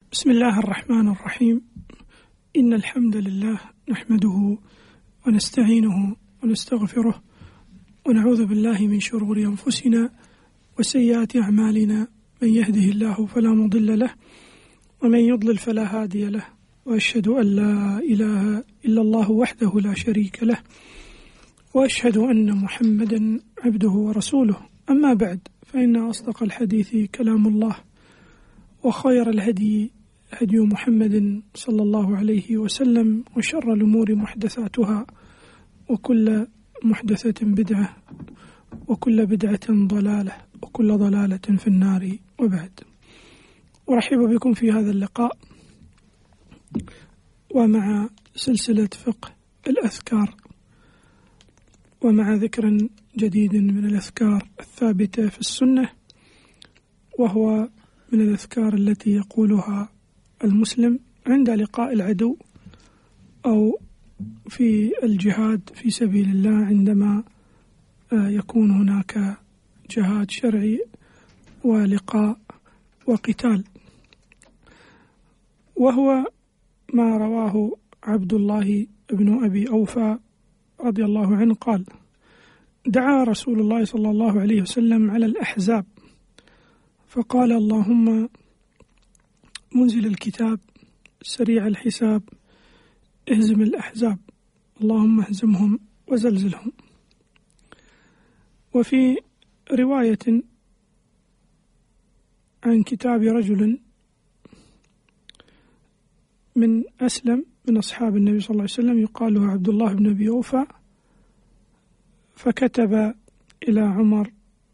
بسم الله الرحمن الرحيم. إن الحمد لله نحمده ونستعينه ونستغفره ونعوذ بالله من شرور أنفسنا وسيئات أعمالنا، من يهده الله فلا مضل له ومن يضلل فلا هادي له، وأشهد أن لا إله إلا الله وحده لا شريك له، وأشهد أن محمدا عبده ورسوله. أما بعد، فإن أصدق الحديث كلام الله، وخير الهدي هدي محمد صلى الله عليه وسلم، وشر الأمور محدثاتها، وكل محدثة بدعة، وكل بدعة ضلالة، وكل ضلالة في النار. وبعد، أرحب بكم في هذا اللقاء ومع سلسلة فقه الأذكار، ومع ذكر جديد من الأذكار الثابتة في السنة، وهو من الأذكار التي يقولها المسلم عند لقاء العدو أو في الجهاد في سبيل الله، عندما يكون هناك جهاد شرعي ولقاء وقتال. وهو ما رواه عبد الله بن أبي أوفى رضي الله عنه قال: دعا رسول الله صلى الله عليه وسلم على الأحزاب فقال: اللهم منزل الكتاب سريع الحساب اهزم الأحزاب، اللهم اهزمهم وزلزلهم. وفي رواية عن كتاب رجل من أسلم من أصحاب النبي صلى الله عليه وسلم يقال له عبد الله بن أبي أوفى، فكتب إلى عمر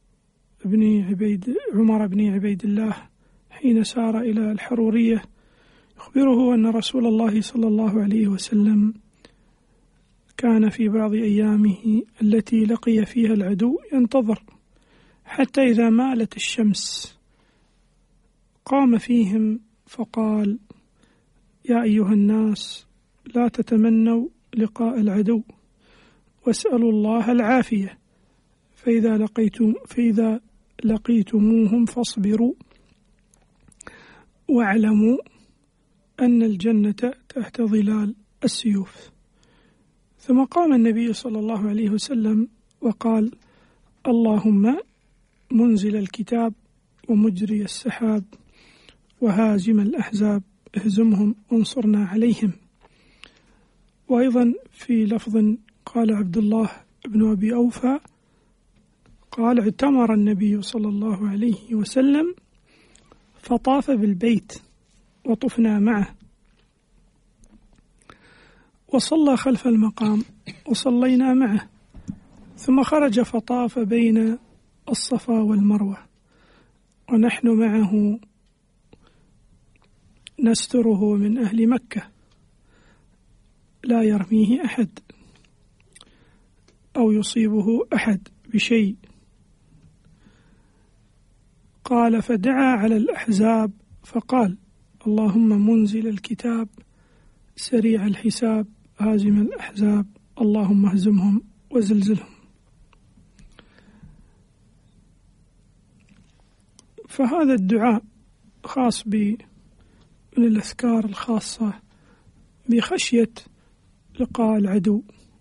بن عبيد الله حين سار إلى الحرورية يخبره أن رسول الله صلى الله عليه وسلم كان في بعض أيامه التي لقي فيها العدو ينتظر حتى إذا مالت الشمس قام فيهم فقال: يا أيها الناس، لا تتمنوا لقاء العدو، واسألوا الله العافية، فإذا لقيتموهم فاصبروا، واعلموا أن الجنة تحت ظلال السيوف. ثم قام النبي صلى الله عليه وسلم وقال: اللهم منزل الكتاب ومجري السحاب وهازم الأحزاب اهزمهم وانصرنا عليهم. وأيضا في لفظ قال عبد الله بن أبي أوفى قال: اعتمر النبي صلى الله عليه وسلم فطاف بالبيت وطفنا معه، وصلى خلف المقام وصلينا معه، ثم خرج فطاف بين الصفا والمروة ونحن معه نستره من أهل مكة لا يرميه أحد أو يصيبه أحد بشيء. قال: فدعا على الأحزاب فقال: اللهم منزل الكتاب سريع الحساب هازم الأحزاب اللهم اهزمهم وزلزلهم. فهذا الدعاء خاص من الأذكار الخاصة بخشية لقاء العدو،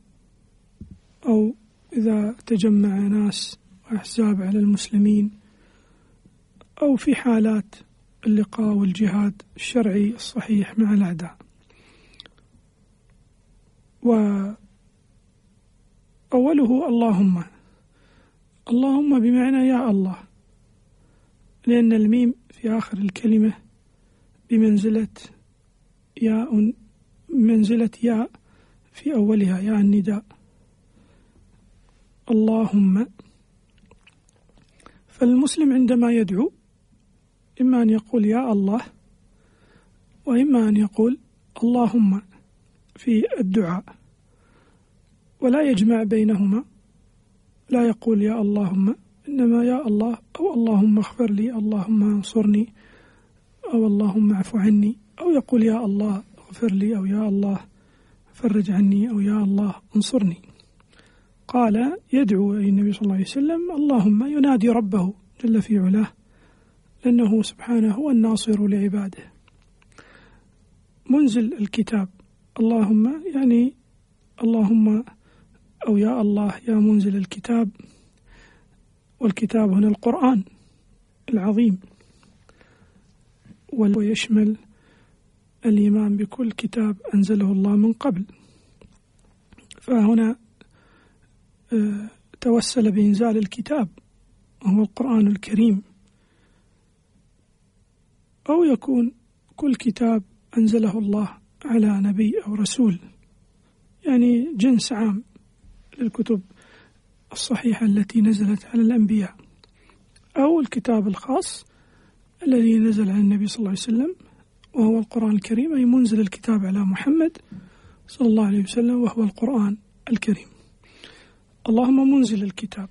أو إذا تجمع ناس وأحزاب على المسلمين، أو في حالات اللقاء والجهاد الشرعي الصحيح مع الأعداء. وأوله اللهم بمعنى يا الله، لأن الميم في آخر الكلمة بمنزلة ياء في أولها، ياء النداء. اللهم. فالمسلم عندما يدعو إما أن يقول يا الله، وإما أن يقول اللهم في الدعاء، ولا يجمع بينهما، لا يقول يا اللهم، إنما يا الله، أو اللهم اغفر لي، اللهم انصرني، أو اللهم اعف عني، أو يقول يا الله اغفر لي، أو يا الله فرج عني، أو يا الله انصرني. قال يدعو النبي صلى الله عليه وسلم اللهم، ينادي ربه جل في علاه، لأنه سبحانه هو الناصر لعباده. منزل الكتاب، اللهم يعني اللهم أو يا الله يا منزل الكتاب، والكتاب هنا القرآن العظيم، ويشمل الإيمان بكل كتاب أنزله الله من قبل. فهنا توسل بإنزال الكتاب وهو القرآن الكريم، أو يكون كل كتاب أنزله الله على نبي أو رسول، يعني جنس عام للكتب الصحيحة التي نزلت على الأنبياء، أو الكتاب الخاص الذي نزل على النبي صلى الله عليه وسلم وهو القرآن الكريم، أي منزل الكتاب على محمد صلى الله عليه وسلم وهو القرآن الكريم. اللهم منزل الكتاب،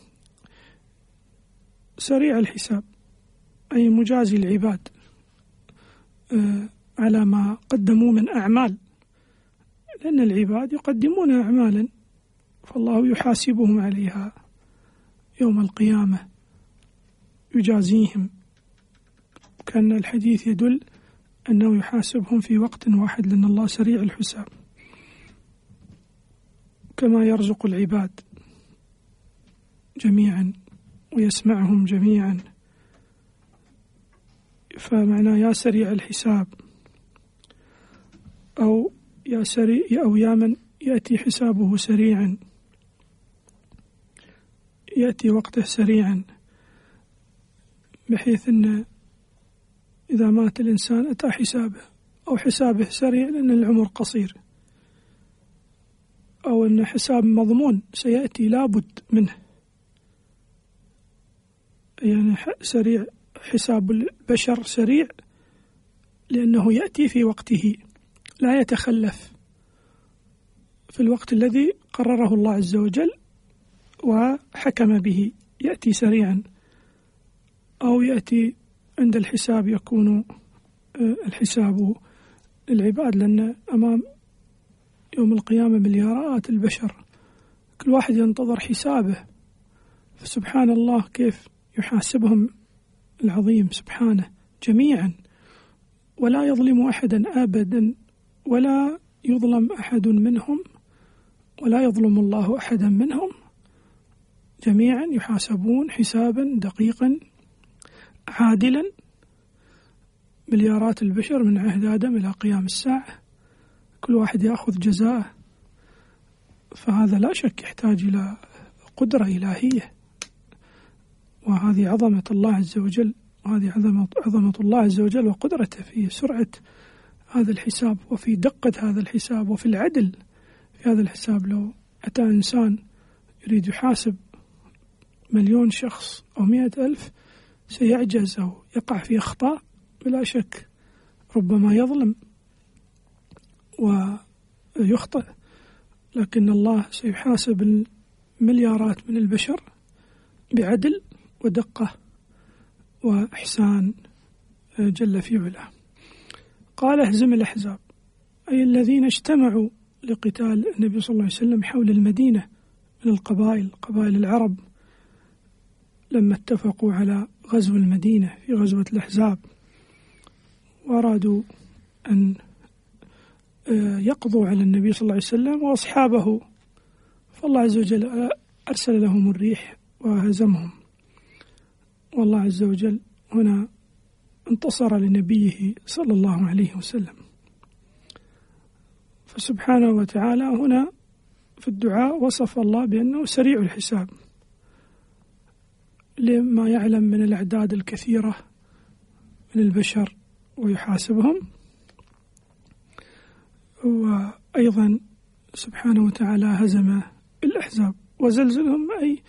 سريع الحساب، أي مجازي العباد على ما قدموا من أعمال، لأن العباد يقدمون أعمالا فالله يحاسبهم عليها يوم القيامة، يجازيهم، كأن الحديث يدل أنه يحاسبهم في وقت واحد، لأن الله سريع الحساب كما يرزق العباد جميعا ويسمعهم جميعا. فمعنى يا سريع الحساب، أو يا سريع، أو يا من يأتي حسابه سريعا، يأتي وقته سريعا، بحيث أن إذا مات الإنسان أتى حسابه، أو حسابه سريع لأن العمر قصير، أو أن حساب مضمون سيأتي لابد منه، يعني سريع، حساب البشر سريع لأنه يأتي في وقته، لا يتخلف في الوقت الذي قرره الله عز وجل وحكم به، يأتي سريعا، أو يأتي عند الحساب يكون الحساب للعباد، لأن أمام يوم القيامة مليارات البشر كل واحد ينتظر حسابه، فسبحان الله كيف يحاسبهم العظيم سبحانه جميعا، ولا يظلم أحدا أبدا، ولا يظلم أحد منهم، ولا يظلم الله أحدا منهم، جميعا يحاسبون حسابا دقيقا عادلا، مليارات البشر من عهد آدم إلى قيام الساعة، كل واحد يأخذ جزاءه. فهذا لا شك يحتاج إلى قدرة إلهية، وهذه عظمة الله عز وجل، وهذه عظمة الله عز وجل وقدرته في سرعة هذا الحساب، وفي دقة هذا الحساب، وفي العدل في هذا الحساب. لو أتى إنسان يريد يحاسب 1,000,000 شخص أو 100,000 سيعجز أو يقع في أخطاء بلا شك، ربما يظلم ويخطئ، لكن الله سيحاسب المليارات من البشر بعدل ودقة وإحسان جل في علاه. قال اهزم الأحزاب، أي الذين اجتمعوا لقتال النبي صلى الله عليه وسلم حول المدينة من القبائل، قبائل العرب، لما اتفقوا على غزو المدينة في غزوة الأحزاب، وأرادوا أن يقضوا على النبي صلى الله عليه وسلم وأصحابه، فالله عز وجل أرسل لهم الريح وهزمهم، والله عز وجل هنا انتصر لنبيه صلى الله عليه وسلم. فسبحانه وتعالى هنا في الدعاء وصف الله بأنه سريع الحساب، لما يعلم من الأعداد الكثيرة من البشر ويحاسبهم، وأيضا سبحانه وتعالى هزم الأحزاب وزلزلهم، أي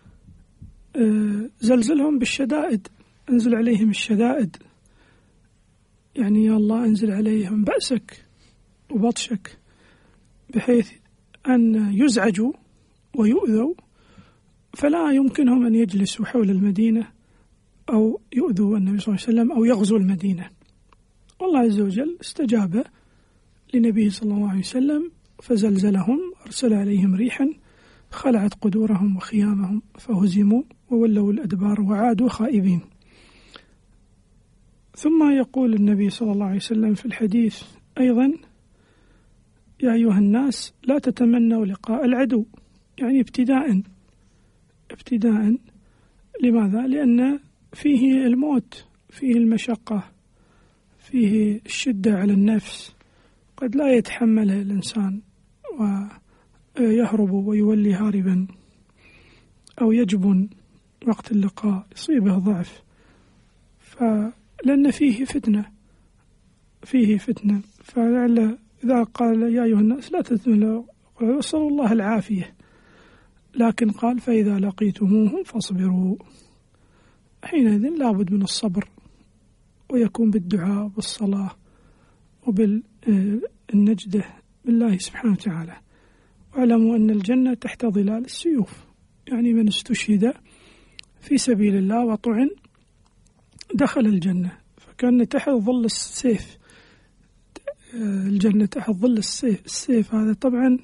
زلزلهم بالشدائد، أنزل عليهم الشدائد، يعني يا الله أنزل عليهم بأسك وبطشك، بحيث أن يزعجوا ويؤذوا، فلا يمكنهم أن يجلسوا حول المدينة أو يؤذوا النبي صلى الله عليه وسلم أو يغزوا المدينة. والله عز وجل استجاب لنبيه صلى الله عليه وسلم فزلزلهم، أرسل عليهم ريحا خلعت قدورهم وخيامهم، فهزموا وولوا الأدبار وعادوا خائبين. ثم يقول النبي صلى الله عليه وسلم في الحديث أيضا يا أيها الناس لا تتمنوا لقاء العدو، يعني ابتداء. لماذا؟ لأن فيه الموت، فيه المشقة، فيه الشدة على النفس، قد لا يتحمله الإنسان ويهرب ويولي هاربا، أو يجبن وقت اللقاء، يصيبه ضعف، لأن فيه فتنة. فلعل إذا قال يا أيها الناس لا تتمنوا، أسأل الله العافية، لكن قال فإذا لقيتموهم فاصبروا. حينئذ لابد من الصبر، ويكون بالدعاء والصلاة وبالنجدة بالله سبحانه وتعالى. واعلموا أن الجنة تحت ظلال السيوف، يعني من استشهد في سبيل الله وطعن دخل الجنة، فكان تحت ظل السيف. الجنة تحت ظل السيف هذا طبعا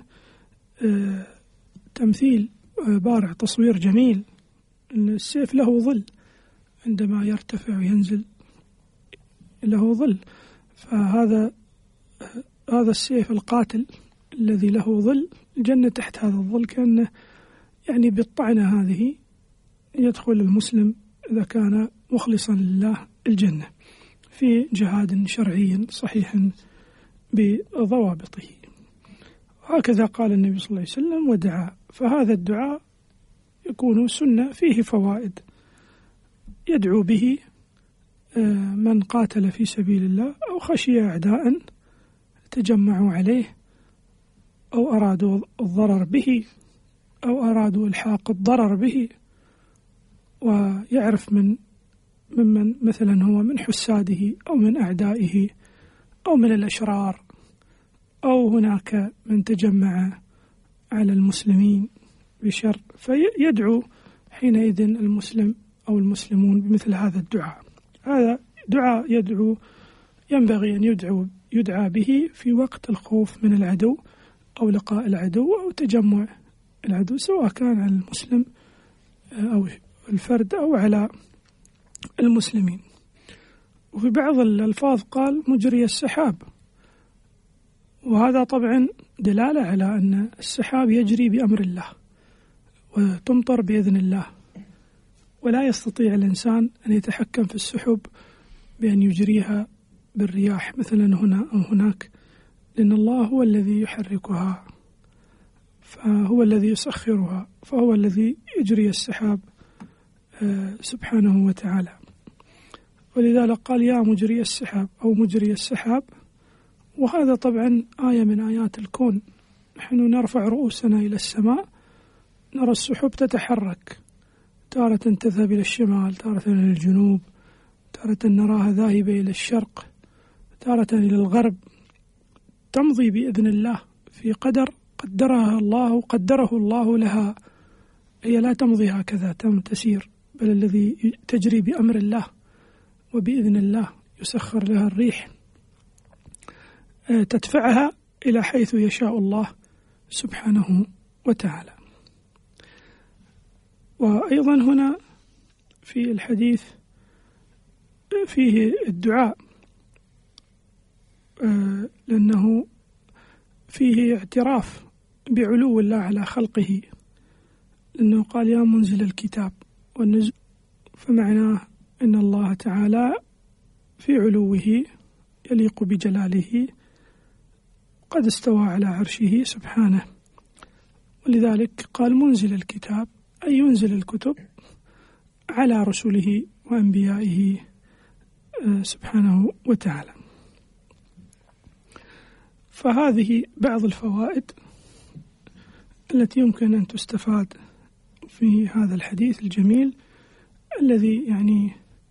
تمثيل بارع، تصوير جميل. السيف له ظل، عندما يرتفع وينزل له ظل، فهذا السيف القاتل الذي له ظل، الجنة تحت هذا الظل، كأنه يعني بالطعنة هذه يدخل المسلم إذا كان مخلصا لله الجنة في جهاد شرعي صحيح بضوابطه. وهكذا قال النبي صلى الله عليه وسلم ودعا. فهذا الدعاء يكون سنة فيه فوائد، يدعو به من قاتل في سبيل الله أو خشي أعداء تجمعوا عليه أو أرادوا الضرر به أو أرادوا إلحاق الضرر به، ويعرف ممن مثلا هو من حساده أو من أعدائه أو من الأشرار، أو هناك من تجمع على المسلمين بشر، فيدعو حينئذ المسلم أو المسلمون بمثل هذا الدعاء. هذا دعاء ينبغي أن يدعى به في وقت الخوف من العدو أو لقاء العدو أو تجمع العدو، سواء كان على المسلم أو الفرد أو على المسلمين. وفي بعض الألفاظ قال مجري السحاب، وهذا طبعا دلالة على أن السحاب يجري بأمر الله وتمطر بإذن الله، ولا يستطيع الإنسان أن يتحكم في السحب بأن يجريها بالرياح مثلا هنا أو هناك، لأن الله هو الذي يحركها، فهو الذي يسخرها، فهو الذي يجري السحاب سبحانه وتعالى. ولذلك قال يا مجري السحاب أو مجري السحاب. وهذا طبعا آية من آيات الكون، نحن نرفع رؤوسنا إلى السماء نرى السحب تتحرك، تارة تذهب إلى الشمال، تارة إلى الجنوب، تارة نراها ذاهبة إلى الشرق، تارة إلى الغرب، تمضي بإذن الله في قدر قدره الله لها. هي لا تمضي هكذا تسير، بل الذي تجري بأمر الله وبإذن الله، يسخر لها الريح تدفعها إلى حيث يشاء الله سبحانه وتعالى. وأيضا هنا في الحديث فيه الدعاء، لأنه فيه اعتراف بعلو الله على خلقه، لأنه قال يا منزل الكتاب والنزول، فمعناه أن الله تعالى في علوه يليق بجلاله قد استوى على عرشه سبحانه، ولذلك قال منزل الكتاب، أي ينزل الكتب على رسله وأنبيائه سبحانه وتعالى. فهذه بعض الفوائد التي يمكن أن تستفاد في هذا الحديث الجميل الذي يعني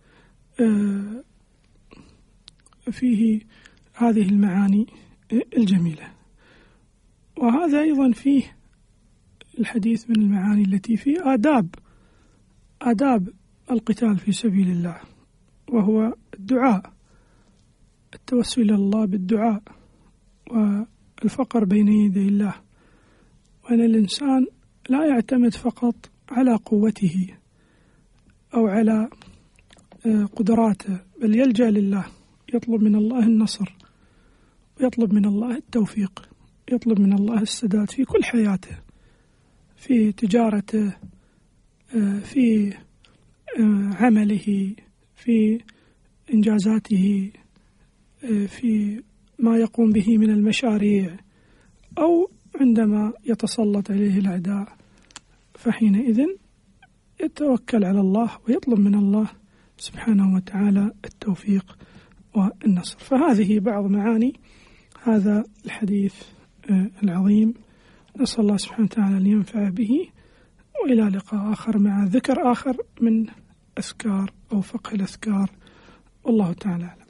فيه هذه المعاني الجميلة. وهذا أيضا فيه الحديث من المعاني التي فيه آداب القتال في سبيل الله، وهو الدعاء، التوسل إلى الله بالدعاء والفقر بين يدي الله، وأن الإنسان لا يعتمد فقط على قوته أو على قدراته، بل يلجأ لله، يطلب من الله النصر ويطلب من الله التوفيق، يطلب من الله السداد في كل حياته، في تجارته، في عمله، في إنجازاته، في ما يقوم به من المشاريع، أو عندما يتسلط عليه الأعداء، فحينئذ يتوكل على الله ويطلب من الله سبحانه وتعالى التوفيق والنصر. فهذه بعض معاني هذا الحديث العظيم، نسأل الله سبحانه وتعالى أن ينفع به. وإلى لقاء آخر مع ذكر آخر من أذكار أو فقه الأذكار، والله تعالى أعلم.